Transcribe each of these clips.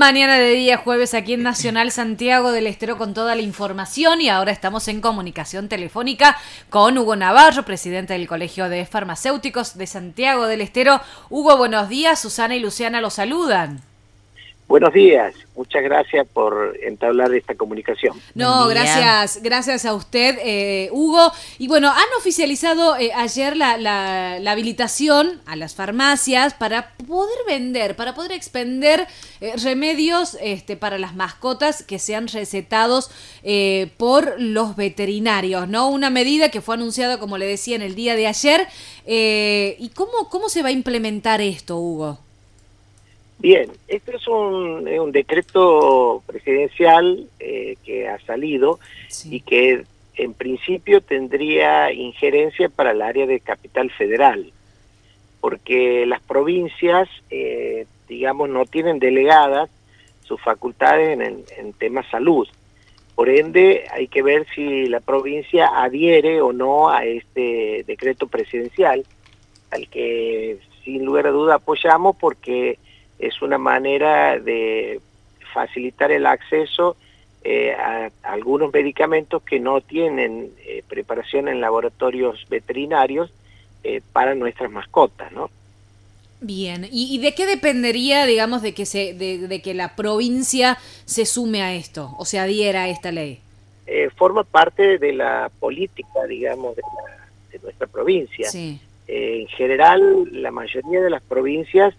Mañana de día jueves aquí en Nacional Santiago del Estero con toda la información y ahora estamos en comunicación telefónica con Hugo Navarro, presidente del Colegio de Farmacéuticos de Santiago del Estero. Hugo, buenos días. Susana y Luciana los saludan. Buenos días, muchas gracias por entablar esta comunicación. No, gracias a usted, Hugo. Y bueno, han oficializado ayer la habilitación a las farmacias para poder vender, para poder expender remedios para las mascotas que sean recetados por los veterinarios, ¿no? Una medida que fue anunciada, como le decía, en el día de ayer. ¿Y cómo se va a implementar esto, Hugo? Bien, este es un decreto presidencial que ha salido y que en principio tendría injerencia para el área de Capital Federal, porque las provincias, digamos, no tienen delegadas sus facultades en temas salud. Por ende, hay que ver si la provincia adhiere o no a este decreto presidencial, al que sin lugar a duda apoyamos porque es una manera de facilitar el acceso a algunos medicamentos que no tienen preparación en laboratorios veterinarios para nuestras mascotas, ¿no? Bien, ¿y de qué dependería, digamos, de que la provincia se sume a esto o se adhiera a esta ley? Forma parte de la política, digamos, de nuestra provincia. Sí. En general, la mayoría de las provincias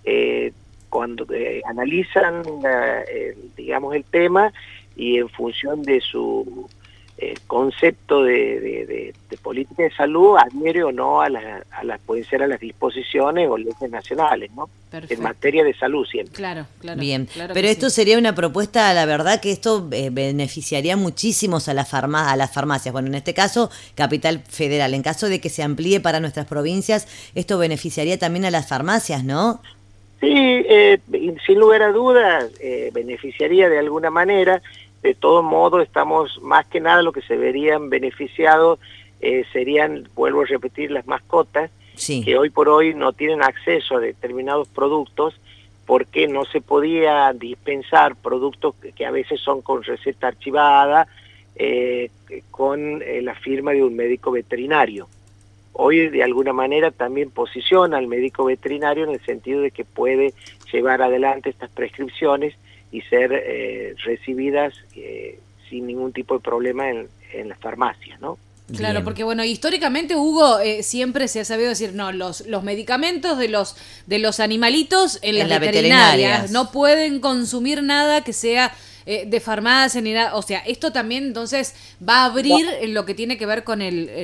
cuando analizan, digamos, el tema y en función de su concepto de política de salud, adhiere o no pueden ser a las disposiciones o leyes nacionales, ¿no? Perfecto. En materia de salud siempre. Claro. Bien, claro, pero esto sería una propuesta, la verdad que esto beneficiaría muchísimos a las farmacias. Bueno, en este caso, Capital Federal. En caso de que se amplíe para nuestras provincias, esto beneficiaría también a las farmacias, ¿no? Sí, sin lugar a dudas, beneficiaría de alguna manera. De todo modo, estamos más que nada lo que se verían beneficiados serían, vuelvo a repetir, las mascotas, sí, que hoy por hoy no tienen acceso a determinados productos porque no se podía dispensar productos que a veces son con receta archivada, con la firma de un médico veterinario. Hoy de alguna manera también posiciona al médico veterinario en el sentido de que puede llevar adelante estas prescripciones y ser recibidas sin ningún tipo de problema en las farmacias, ¿no? Claro, bien. porque bueno, históricamente, Hugo, siempre se ha sabido decir, no, los medicamentos de los animalitos en las veterinarias no pueden consumir nada que sea de farmacia ni nada. O sea, esto también entonces va a abrir lo que tiene que ver con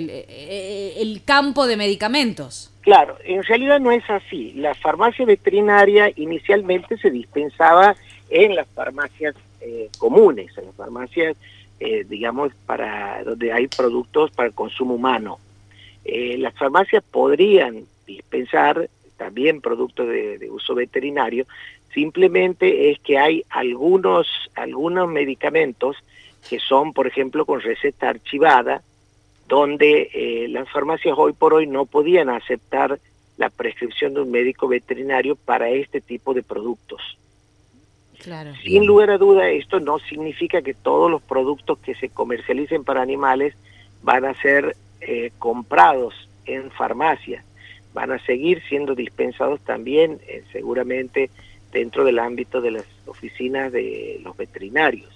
el campo de medicamentos. Claro, en realidad no es así. La farmacia veterinaria inicialmente se dispensaba en las farmacias comunes, en las farmacias, digamos, para donde hay productos para el consumo humano. Las farmacias podrían dispensar también productos de uso veterinario, simplemente es que hay algunos medicamentos que son, por ejemplo, con receta archivada, donde las farmacias hoy por hoy no podían aceptar la prescripción de un médico veterinario para este tipo de productos. Claro. Sin lugar a duda, esto no significa que todos los productos que se comercialicen para animales van a ser comprados en farmacias, van a seguir siendo dispensados también seguramente dentro del ámbito de las oficinas de los veterinarios.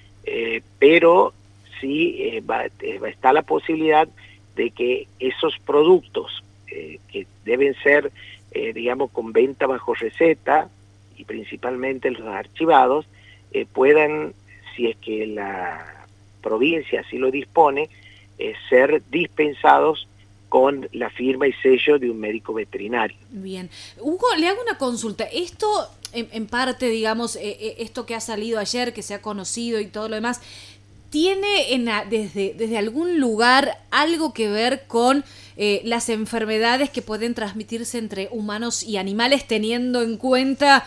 Pero sí está la posibilidad de que esos productos que deben ser, digamos, con venta bajo receta, y principalmente los archivados, puedan, si es que la provincia así lo dispone, ser dispensados con la firma y sello de un médico veterinario. Bien. Hugo, le hago una consulta. Esto, en parte, digamos, esto que ha salido ayer, que se ha conocido y todo lo demás, ¿tiene desde algún lugar algo que ver con las enfermedades que pueden transmitirse entre humanos y animales, teniendo en cuenta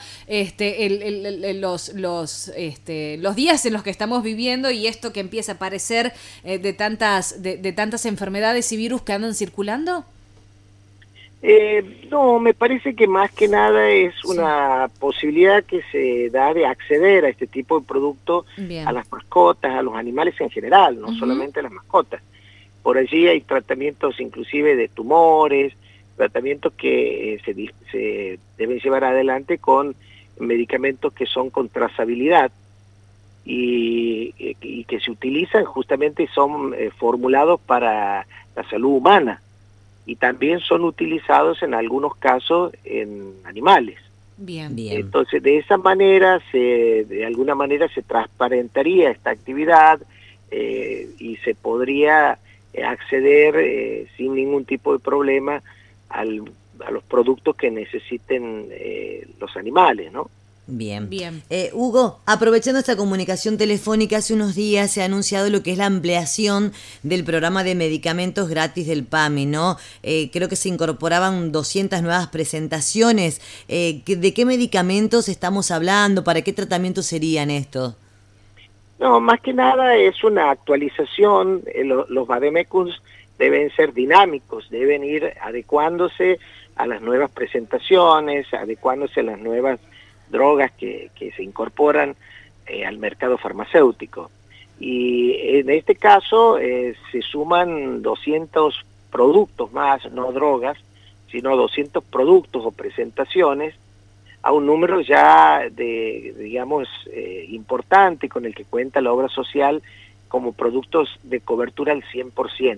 los días en los que estamos viviendo y esto que empieza a aparecer de tantas enfermedades y virus que andan circulando? No, me parece que más que nada es una posibilidad que se da de acceder a este tipo de producto a las mascotas, a los animales en general, no solamente a las mascotas. Por allí hay tratamientos inclusive de tumores, tratamientos que se deben llevar adelante con medicamentos que son con trazabilidad y que se utilizan justamente, son formulados para la salud humana. Y también son utilizados en algunos casos en animales. Bien. Entonces, de esa manera, de alguna manera se transparentaría esta actividad y se podría acceder sin ningún tipo de problema a los productos que necesiten los animales, ¿no? Bien. Hugo, aprovechando esta comunicación telefónica, hace unos días se ha anunciado lo que es la ampliación del programa de medicamentos gratis del PAMI, ¿no? Creo que se incorporaban 200 nuevas presentaciones. ¿De qué medicamentos estamos hablando? ¿Para qué tratamientos serían estos? No, más que nada es una actualización. Los vademecums deben ser dinámicos, deben ir adecuándose a las nuevas presentaciones, adecuándose a las nuevas drogas que se incorporan al mercado farmacéutico. Y en este caso se suman 200 productos más, no drogas, sino 200 productos o presentaciones a un número ya digamos, importante con el que cuenta la obra social como productos de cobertura al 100%.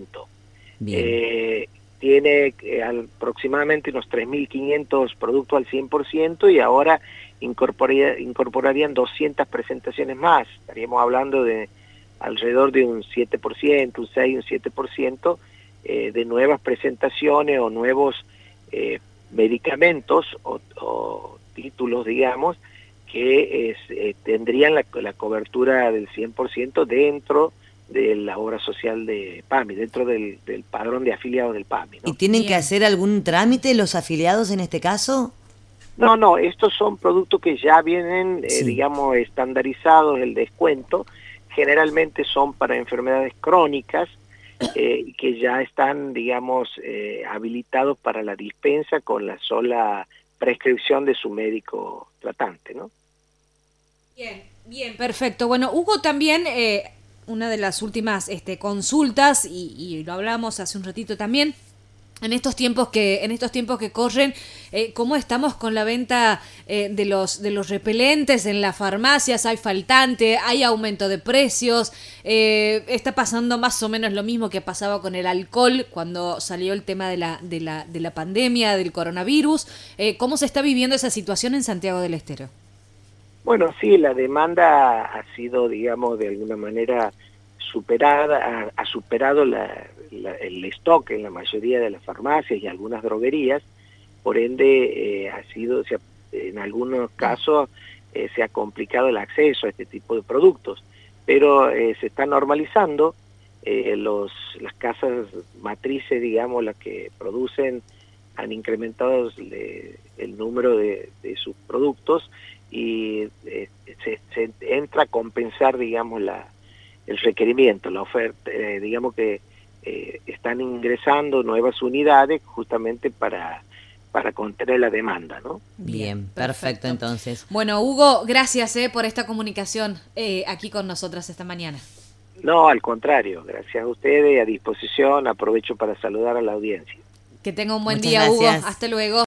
Tiene aproximadamente unos 3.500 productos al 100% y ahora incorporarían 200 presentaciones más. Estaríamos hablando de alrededor de un 7%, un 6, un 7% de nuevas presentaciones o nuevos medicamentos o títulos, digamos, que tendrían la cobertura del 100% dentro de la obra social de PAMI, dentro del padrón de afiliados del PAMI, ¿no? ¿Y tienen que hacer algún trámite los afiliados en este caso? No, estos son productos que ya vienen, digamos, estandarizados, el descuento. Generalmente son para enfermedades crónicas y que ya están, digamos, habilitados para la dispensa con la sola prescripción de su médico tratante, ¿no? Bien, perfecto. Bueno, Hugo, también una de las últimas consultas, y lo hablamos hace un ratito también, en estos tiempos que corren, ¿cómo estamos con la venta de los repelentes en las farmacias? ¿Hay faltante? ¿Hay aumento de precios? ¿Está pasando más o menos lo mismo que pasaba con el alcohol cuando salió el tema de la pandemia, del coronavirus? ¿Cómo se está viviendo esa situación en Santiago del Estero? Bueno, sí, la demanda ha sido, digamos, de alguna manera superada, ha superado el stock en la mayoría de las farmacias y algunas droguerías, por ende en algunos casos se ha complicado el acceso a este tipo de productos, pero se está normalizando. Las casas matrices, digamos, las que producen, han incrementado el número de sus productos y se entra a compensar, digamos, el requerimiento, la oferta, digamos que están ingresando nuevas unidades justamente para contener la demanda, ¿no? Bien, perfecto entonces. Bueno, Hugo, gracias por esta comunicación aquí con nosotras esta mañana. No, al contrario, gracias a ustedes, a disposición, aprovecho para saludar a la audiencia. Que tenga un buen Muchas día, gracias. Hugo. Hasta luego.